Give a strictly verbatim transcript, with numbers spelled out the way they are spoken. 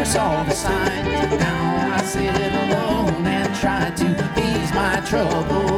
never saw the sign. Now I sit alone and try to ease my trouble.